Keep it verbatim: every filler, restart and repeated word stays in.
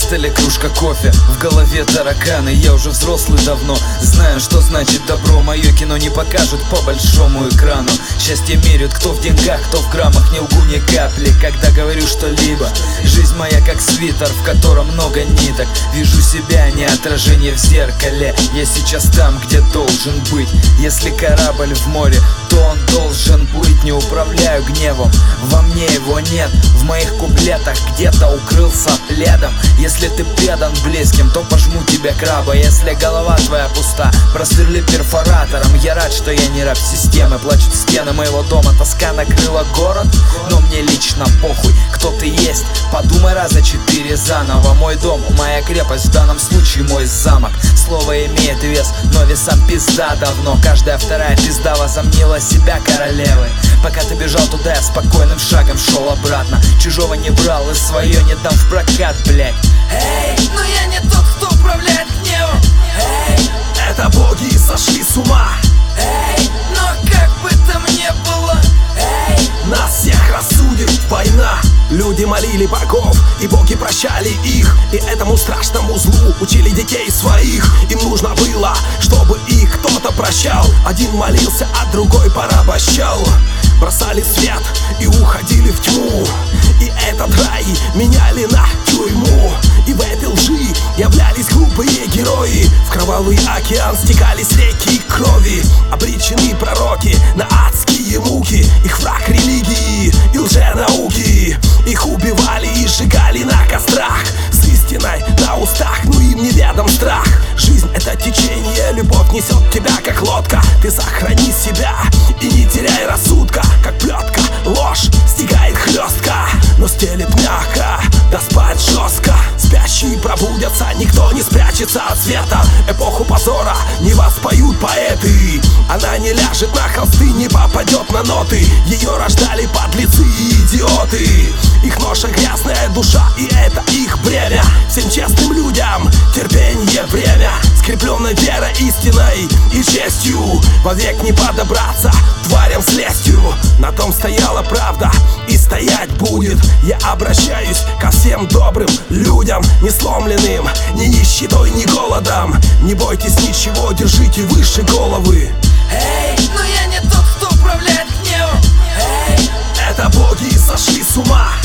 столе кружка кофе, в голове тараканы. Я уже взрослый давно, знаю, что значит добро. Мое кино не покажут по большому экрану. Счастье меряют кто в деньгах, кто в граммах. Не лгу ни капли, когда говорю что-либо. Жизнь моя как свитер, в котором много ниток. Вижу себя, не отражение в зеркале. Я сейчас там, где должен быть. Если корабль в море, то он должен плыть. Не управляю гневом, во мне его нет. В моих куплетах где-то укрылся пледом. Если ты предан близким, то пожму тебе краба. Если голова твоя пуста, просверли перфоратором. Я рад, что я не раб системы. Плачут стены моего дома, тоска накрыла город. Но мне лично похуй, кто ты есть. Подумай раза четыре заново. Мой дом, моя крепость, в данном случае мой замок. Слово имеет вес, но весам пизда давно. Каждая вторая пизда возомнила себя королевой. Пока ты бежал туда, я спокойным шагом шел обратно. Чужого не брал и свое не дам в прокат, блять. Эй, но я не тот, кто управляет гневом. Эй, это боги сошли с ума. Эй, но как бы там ни было, эй, нас всех рассудит война. Люди молили богов, и боги прощали их. И этому страшному злу учили детей своих. Им нужно было, чтобы их кто-то прощал. Один молился, а другой порабощал. Бросали свет и уходили в тьму. И этот рай меняли на тюрьму. И в этой лжи являлись глупые герои. В кровавый океан стекались реки крови. Обречены пророки на адские муки. Их враг религии и лженауки. Их убивали и сжигали на кострах. С истиной на устах, но им неведом страх. Жизнь — это течение, любовь несет тебя как лодка. Ты сохрани себя и не теряй рассудка. Как плетка, ложь стигает хлестко, но стелет мягко, да спать жестко. Спящие пробудятся, никто не спрячется от света. Эпоху позора не воспоют поэты. Она не ляжет на холсты, не попадет на ноты. Ее рождали подлецы и идиоты. Их ноша грязная душа, и это их бремя. Всем честным людям терпенье время. Скрепленной верой, истиной и честью. Вовек не подобраться тварям с лестью. На том стояла правда и стоять будет. Я обращаюсь ко всем добрым людям, не сломленным ни нищетой, ни голодом. Не бойтесь ничего, держите выше головы. Эй, но я не тот, кто управляет гневом. Эй, это боги сошли с ума.